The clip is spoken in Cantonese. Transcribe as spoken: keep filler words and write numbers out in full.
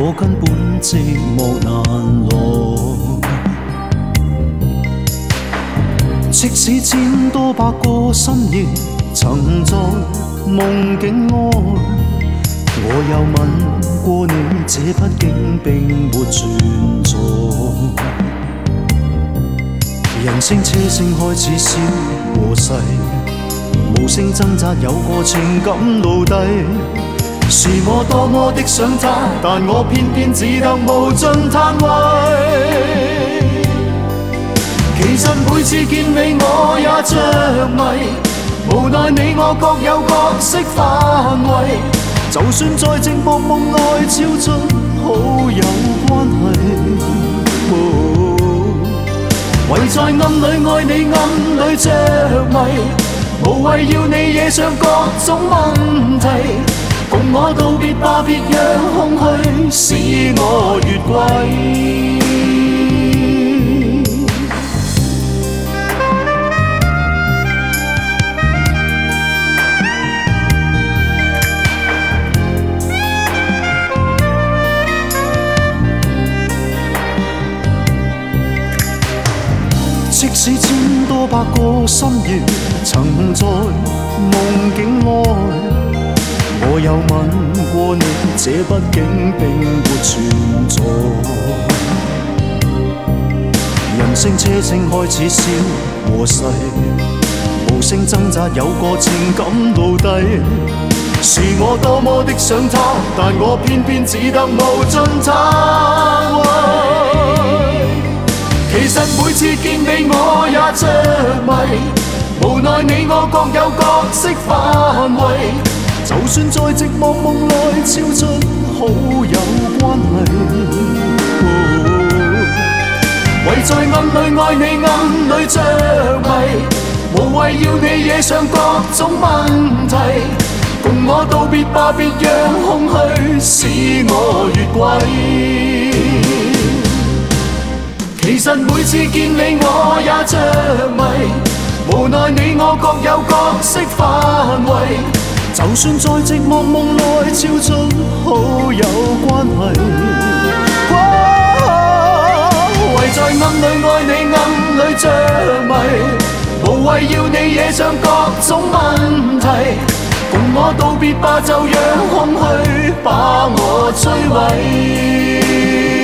我根本寂寞難耐。即使千多百個深夜，曾在夢境愛，我有吻過你，這畢竟並沒存在。人聲車聲開始消和逝，無聲掙扎有個情感奴隸。是我多麼的想他，但我偏偏只得無盡嘆謂。其實每次見你我也着迷，無奈你我各有角色範圍。就算在寂寞夢內超出好友關係，唯在暗裏愛你暗裏着迷，無謂要你惹上各種問題。共我道別吧，別讓空虛使我越軌。即使千多百個深夜，曾在夢境愛。我有吻過你，這畢竟並沒存在。人聲車聲開始消和逝，無聲掙扎有個情感奴隸。是我多麼的想他，但我偏偏只得無盡嘆謂。其實每次見你我也着迷，無奈你我各有角色範圍。就算在寂寞夢內超出好友關係，唯在暗裏愛你暗裏着迷，無謂要你惹上各種問題。共我道別吧，別讓空虛使我越軌。其實每次見你我也着迷，無奈你我各有角色範圍。就算在寂寞夢內超出好友關係，唯在暗裏愛你暗裏着迷，無謂要你惹上各種問題。共我道別吧，就讓空虛把我摧毀。